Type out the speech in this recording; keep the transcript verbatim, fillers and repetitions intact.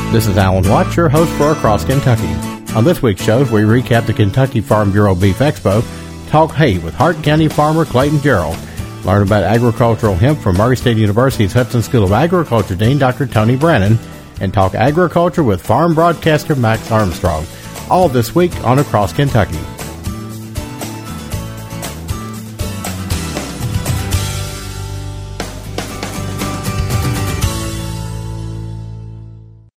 This is Alan Watts, your host for Across Kentucky. On this week's show, we recap the Kentucky Farm Bureau Beef Expo, talk hay with Hart County farmer Clayton Gerald, learn about agricultural hemp from Murray State University's Hudson School of Agriculture Dean Doctor Tony Brannon, and talk agriculture with farm broadcaster Max Armstrong. All this week on Across Kentucky.